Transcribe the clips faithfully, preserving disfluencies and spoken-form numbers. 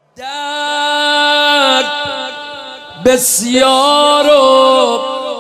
درد بسیار و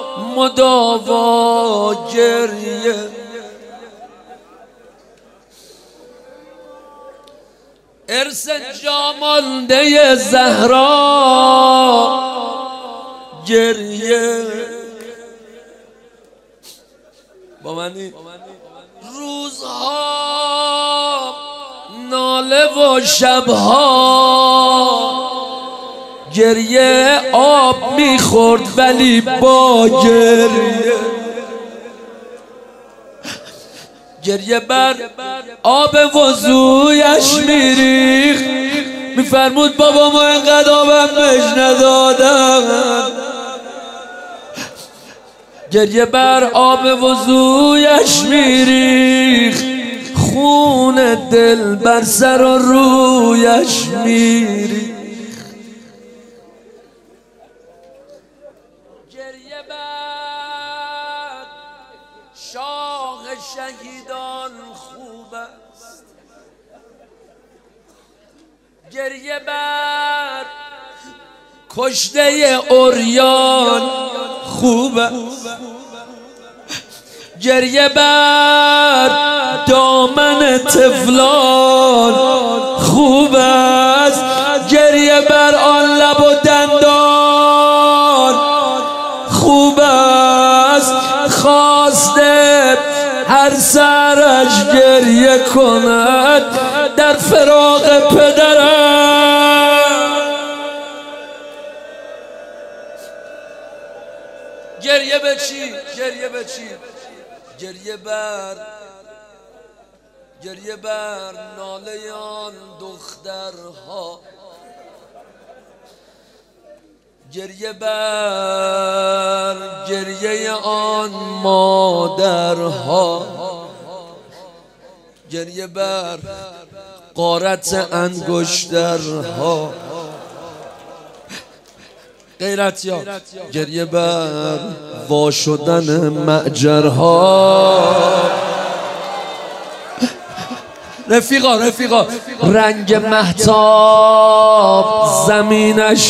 مداوا گریه، ارث جامانده زهرا گریه. با منی روزها ناله و شبها گریه، آب میخورد ولی با گریه، گریه بر آب وضویش میریخت. میفرمود بابا ما اینقدر آبم بهش ندادم. گریه بر آب وضویش میریخت، خون دل بر سر و رویش میریخت. گریه بر شاه شهیدان خوب است، گریه بر کشته عریان خوب است، گریه بر دامن طفلان خوب است، گریه بر آن لب و دندان خوب است. خواسته هر سرش گریه کند در فراق پدرم. گریه به چی؟ گریه به چی؟ گریه بر گریه بر ناله آن دخترها، گریه بر گریه آن مادرها، گریه بر غارت انگشترها. غیرتیا گریه بر وا شدن معجرها. رفیقا رفیقا رنگ مهتاب زمینش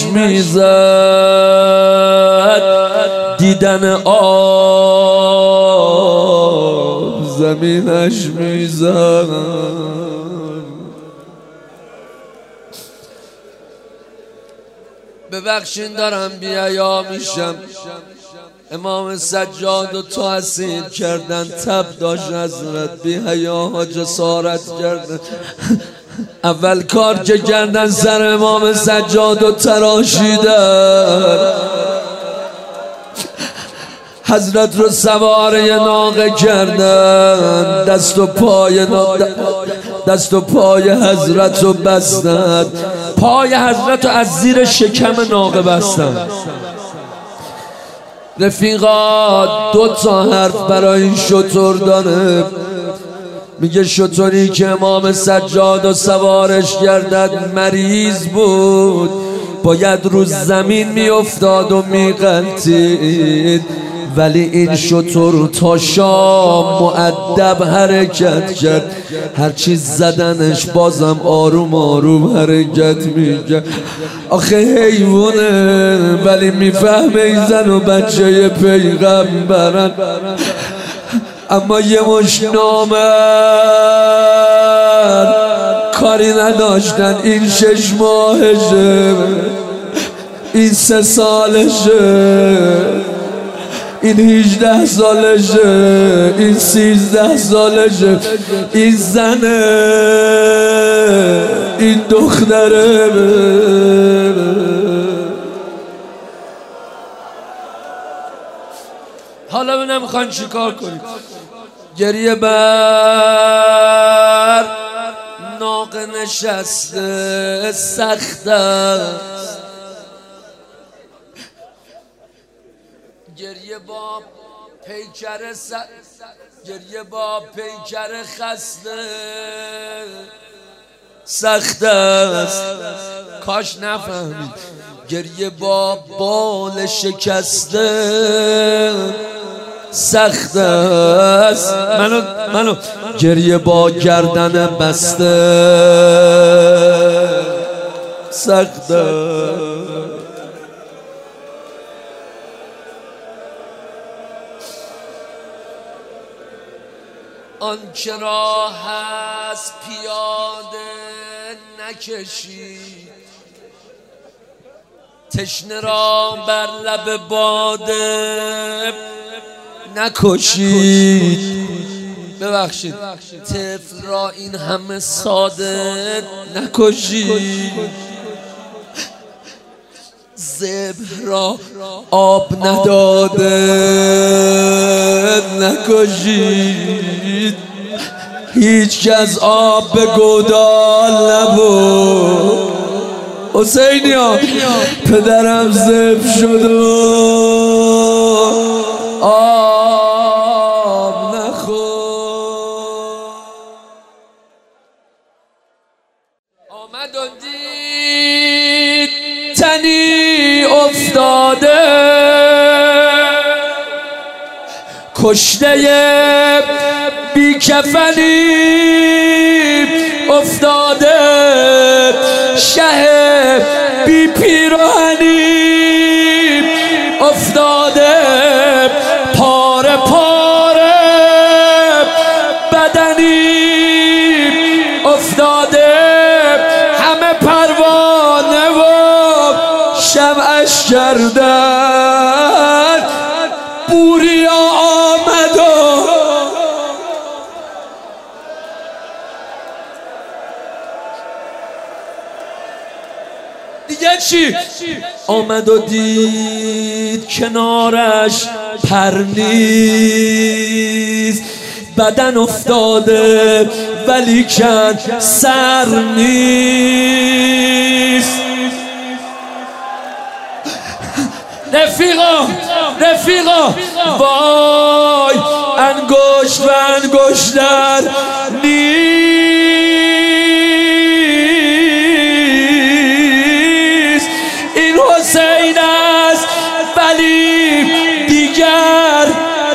میزد، دیدن آب زمینش میزد. ببخشین دارم بی‌حیا میشم، امام سجاد و تو اسیر کردن، تب داشت حضرت، بی‌حیاها جسارت کردن. اول کار که کردن سر امام سجاد و تراشیدن، حضرت رو سوار یه ناقه کردن، دست و پای دست و پای حضرت رو بستن، پای حضرت رو از زیر شکم ناقه بستن. رفیقا دو تا حرف برای این شتر داره، میگه شتری که امام سجاد و سوارش گردد مریض بود، باید رو زمین میافتاد و میغلطید، ولی این شتر تا شام مؤدب حرکت کرد، هرچی زدنش بازم آروم آروم حرکت میکرد. آخه حیوانه ولی میفهمه این زن و بچه پیغمبرن. اما یه مش نامرد کاری نداشتن، این شش ماهشه، این سه سالشه، این هیجده سالشه، این سیزده سالشه، این زنه، این دختره. حالا نمیخوان چیکار کنید؟ گریه بر ناقه نشسته سخت است، گریه با پیکر س... گریه با پیکر خسته سخت است. کاش نفهمید گریه با بال شکسته سخت است. منو منو گریه با گردن بسته سخته. آن که راه هست پیاده نکشید، تشنه را بر لب باده نکشید. ببخشید طفل را این همه ساده نکشید. ذبح را آب نداده نکشید. هیچ کس آب به گودال نبود. حسینیا پدرم ذبح شد و آب نخورد. آمد و دید تنی افتاده، کشته بی کفنی افتاده، شه بی پیراهنی افتاده، پاره پاره بدنی افتاده، همه پروانه و شمعش کردن. بوریا آمد و دیگه چی؟ آمد و دید کنارش پر نیست، بدن افتاده ولیکن سر نیست. رفیقا رفیقا وای انگشت و انگشتر نیست. این حسین است ولی دیگر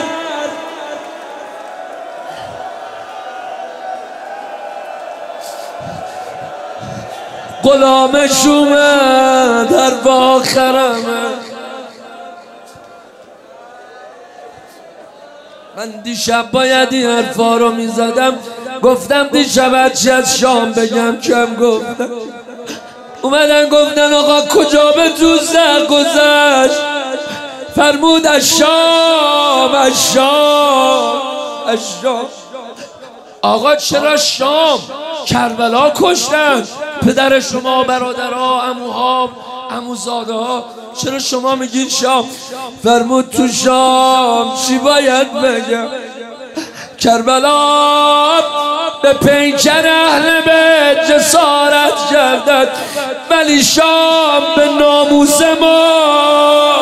غلامش اومد در باخرمه. من دیشب باید این حرفا رو میزدم، گفتم دیشب هرچی از شام بگم کم گفتم. اومدن گفتن آقا کجا به دوزخ گذشت، فرمود از شام از شام از شام. آقا چرا شام؟ کربلا کشتن پدر شما، برادرها، عموها، عموزاده ها، چرا شما میگین شام؟ فرمود تو شام چی باید بگم؟ کربلا به پیکر اهل بیت جسارت کردند، ولی شام به ناموس ما.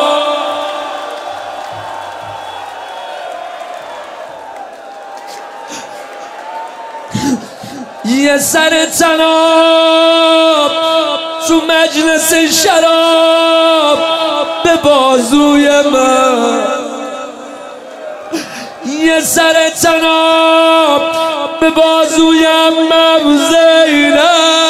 یه سر تناب تو مجلس شراب به بازوی من، یه سر تناب به بازوی امم زینب.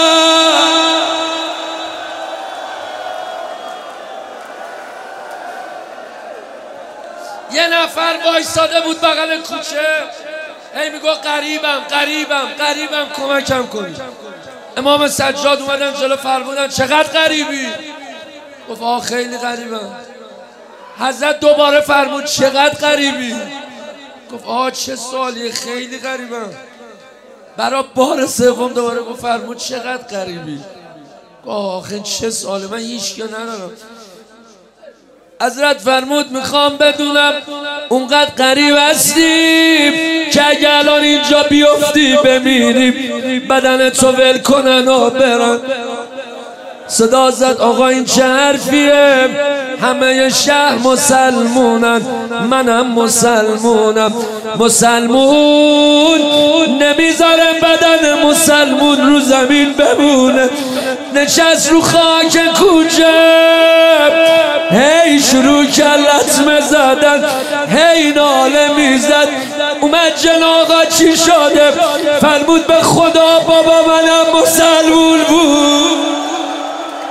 یه نفر وایساده بود بغل کوچه، هی میگو قریبم قریبم قریبم کمکم کنید. امام سجاد اومدن جلو فرمودن چقدر قریبی؟ گفت آه خیلی قریبم. حضرت دوباره فرمود چقدر قریبی؟ گفت آه چه سوالیه، خیلی قریبم. برای بار سوم دوباره گفت فرمود چقدر قریبی؟ گفت آخه چه سواله، من هیچ که ندارم. حضرت فرمود میخوام بدونم اونقدر قریب هستیم که اگه الان اینجا بیفتی بمیریم بدن تو ول کنن و برن. صدا زد آقا این چه حرفیه؟ همه شهر مسلمونن، منم مسلمونم. مسلمون نمیذاره بدن مسلمون رو زمین بمونه. نشست رو خاک کوچه، هی شروع کرد لطمه زدن، هی ناله میزد. اومد جن آقا چی شده؟ فرمود به خدا بابا منم مسلمون بود.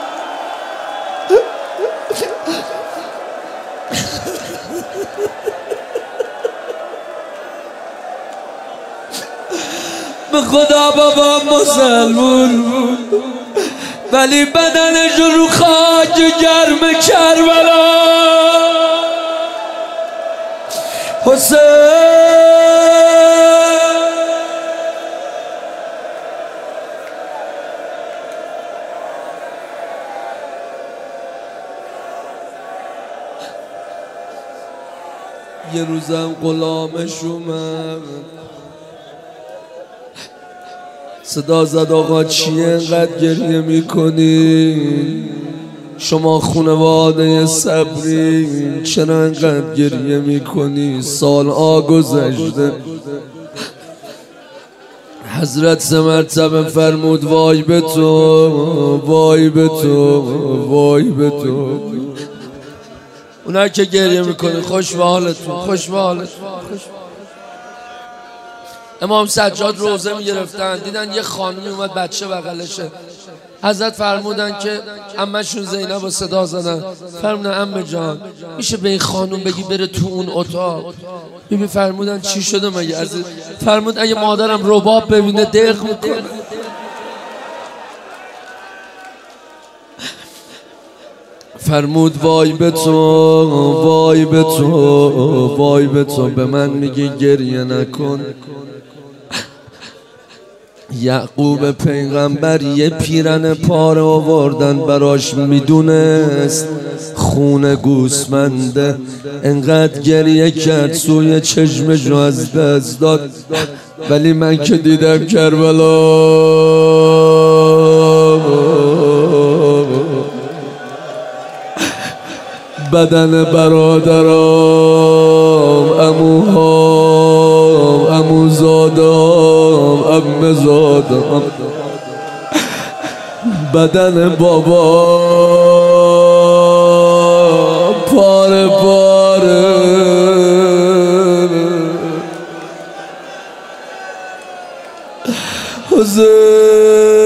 خدا بابا مسلمون ولی بدنش رو خاک گرم کربلا حسین یه روزم غلامش اومد صدا زد آقا چیه انقدر گریه میکنی؟ شما خونواده صبری چرا انقدر گریه میکنی؟ سالها گذشته. حضرت سه مرتبه فرمود وای به تو وای به تو وای به تو. اونایی که گریه میکنی خوش به حالتون خوش به حالتون. امام سجاد روزه میگرفتن دیدن یه خانمی اومد بچه بغلشه. حضرت فرمودن که عمه‌شون زینب رو صدا زدن فرمودن عمه جان میشه به این خانم بگی بره تو اون اتاق؟ بیبی فرمودن چی شده مگه عزیز؟ فرمود اگه مادرم رباب ببینه دق میکنه. فرمود وای به تو وای به تو وای به تو به من میگی گریه نکن. یعقوب پیغمبر یه پیرن پاره آوردن براش میدونست خون گوسفنده. انقدر گریه کرد سوی چشمشو از دست داد. ولی من که دیدم کربلا بدن برادرام عموهام عموزادام عمه‌زادام بدن بابا پاره پاره. حسین